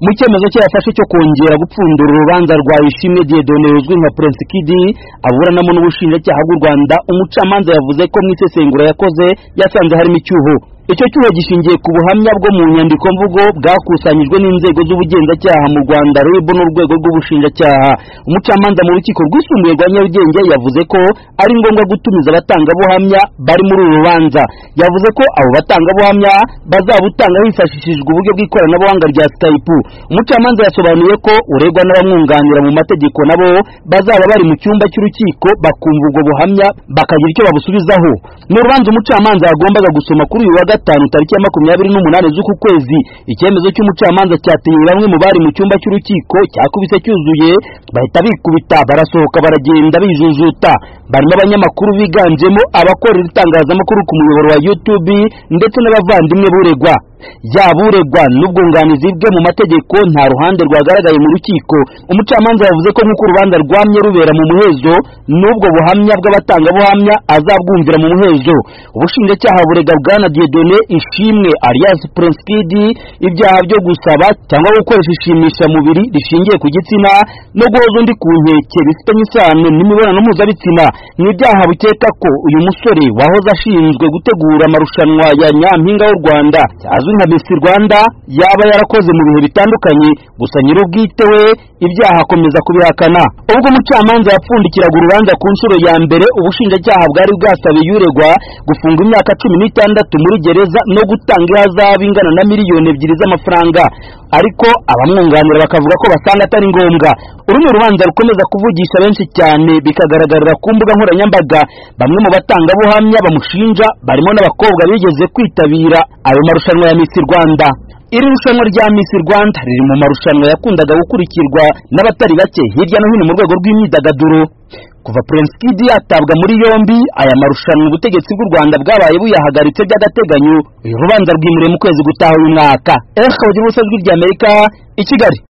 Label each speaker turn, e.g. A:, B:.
A: mu cyemezo cye yafashe cyo kongera gupfundura urubanza rwa Ishimwe Dieudonné uzwi nka Prince Kid aburanamo n'ubushinjacyaha bw'u Rwanda, umucamanza yavuze ko mu isesengura yakoze yasanze harimo icyuho. Icyo cyuho gishingiye ku buhamya bwo mu nyandiko mvugo bwakusanyijwe n'inzego z'ubugenzacyaha mu Rwanda RIB n'urwego rw'ubushinjacyaha. Umucamanza mu rukiko rwisumbuye rwa Nyarugenge yavuze ko ari ngombwa gutumiza abatangabuhamya bari muri uru rubanza. Yavuze ko abo batangabuhamya bazabutanga hifashishijwe uburyo bw'ikoranabuhanga rya Skype. Umucamanza yasobanuye ko uregwa n'abamwunganira mu mategeko nabo bazaba bari mu cyumba cy'urukiko bakumva ubwo buhamya bakagira icyo babusubizaho. Mu rubanza umucamanza yagombaga gusoma kuri uyu wa gatanu tariki ya 28 z'uku kwezi, icyemezo cy'umucamanza cyateye bamwe mu bari mu cyumba cy'urukiko cyakubise cyuzuye bahita bikubita barasohoka baragenda bijujuta. Barimo abanyamakuru biganjemo abakorera itangazamakuru ku muyoboro wa YouTube ndetse n'abavandimwe buregwa. Yaburegwa n'ubwunganizi bwe mu mategeko nta ruhande rwagaragaye mu rukiko. Umucamanza yavuze ko nk'uko urubanza rwamye rubera mu muhezo n'ubwo buhamya bw'abatangabuhamya azabwumvira mu muhezo. Ubushinjacyaha burega Bwana Dieudonné Ishimwe alias Prince Kid ibyaha byo gusaba cyangwa gukoresha ishimisha mubiri rishingiye ku gitsina no guhoza undi ku nkeke bifitanye isano n'imibonano mpuzabitsina. Ni ibyaha bukeka ko uyu musore wahoze ashinzwe gutegura amarushanwa ya Nyampinga w'u Rwanda azwi nka Miss Rwanda yaba yarakoze mu bihe bitandukanye, gusa nyir'ubwite we ibyaha akomeza kubihakana. Ubwo umucamanza yapfundikiraga urubanza ku nshuro ya mbere, ubushinjacyaha bwari bwasabiye uregwa gufunga imyaka 16 muri gereza no gutanga ihazabu ingana na miliyoni 2 z'amafaranga, ariko abamwunganira bakavuga ko basanga atari ngombwa. Uru ni urubanza rukomeza kuvugisha benshi cyane bikagaragarira ku mbuga nkoranyambaga. Bamwe mu batangabuhamya bamushinja barimo n'abakobwa bigeze kwitabira ayo marushanwa ya Miss Rwanda. Iri rushanwa rya Miss Rwanda riri mu marushanwa yakundaga gukurikirwa n'abatari bake hirya no hino mu rwego rw'imyidagaduro. Kuva Prince Kid atabwa muri yombi, aya marushanwa ubutegetsi bw'u Rwanda bwabaye buyahagaritse by'agateganyo. Uyu rubanza rwimuriye mu kwezi gutaha uyu mwaka. Ubusa bw'Amerika i Kigali.